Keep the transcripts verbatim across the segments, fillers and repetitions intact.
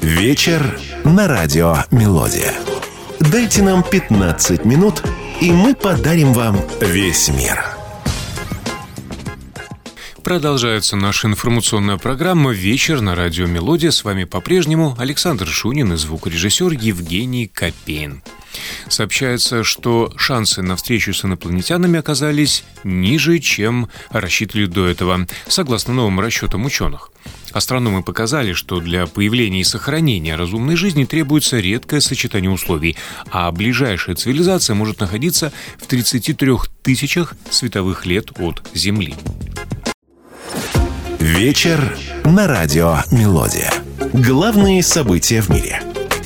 Вечер на радио «Мелодия». Дайте нам пятнадцать минут, и мы подарим вам весь мир. Продолжается наша информационная программа «Вечер на радио «Мелодия». С вами по-прежнему Александр Шунин и звукорежиссер Евгений Копейн. Сообщается, что шансы на встречу с инопланетянами оказались ниже, чем рассчитывали до этого, согласно новым расчетам ученых. Астрономы показали, что для появления и сохранения разумной жизни требуется редкое сочетание условий, а ближайшая цивилизация может находиться в тридцати трёх тысячах световых лет от Земли. Вечер на радио «Мелодия». Главные события в мире.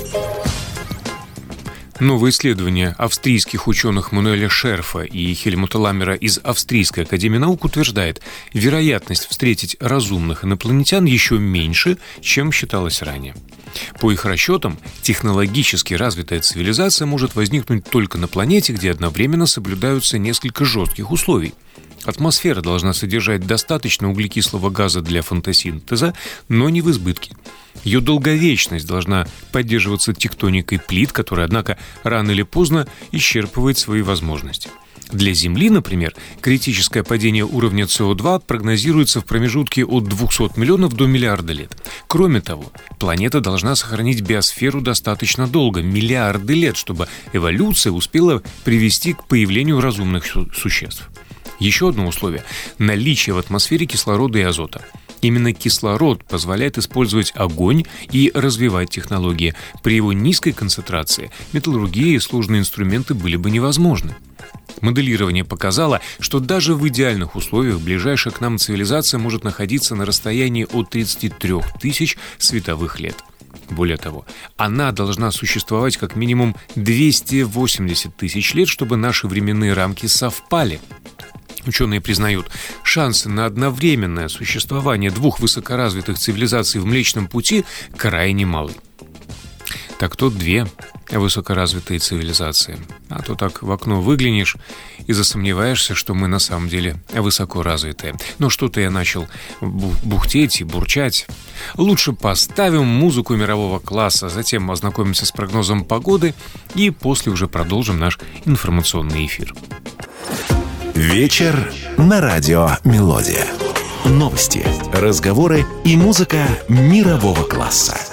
Новое исследование австрийских ученых Мануэля Шерфа и Хельмута Ламмера из Австрийской академии наук утверждает, вероятность встретить разумных инопланетян еще меньше, чем считалось ранее. По их расчетам, технологически развитая цивилизация может возникнуть только на планете, где одновременно соблюдаются несколько жестких условий. Атмосфера должна содержать достаточно углекислого газа для фотосинтеза, но не в избытке. Ее долговечность должна поддерживаться тектоникой плит, которая, однако, рано или поздно исчерпывает свои возможности. Для Земли, например, критическое падение уровня С О два прогнозируется в промежутке от двухсот миллионов до миллиарда лет. Кроме того, планета должна сохранить биосферу достаточно долго, миллиарды лет, чтобы эволюция успела привести к появлению разумных су- существ. Еще одно условие – наличие в атмосфере кислорода и азота. Именно кислород позволяет использовать огонь и развивать технологии. При его низкой концентрации металлургия и сложные инструменты были бы невозможны. Моделирование показало, что даже в идеальных условиях ближайшая к нам цивилизация может находиться на расстоянии от тридцати трёх тысяч световых лет. Более того, она должна существовать как минимум двести восемьдесят тысяч лет, чтобы наши временные рамки совпали. Ученые признают, шансы на одновременное существование двух высокоразвитых цивилизаций в Млечном Пути крайне малы. Так то две высокоразвитые цивилизации. А то так в окно выглянешь и засомневаешься, что мы на самом деле высокоразвитые. Но что-то я начал бухтеть и бурчать. Лучше поставим музыку мирового класса, затем ознакомимся с прогнозом погоды и после уже продолжим наш информационный эфир. Вечер на радио «Мелодия». Новости, разговоры и музыка мирового класса.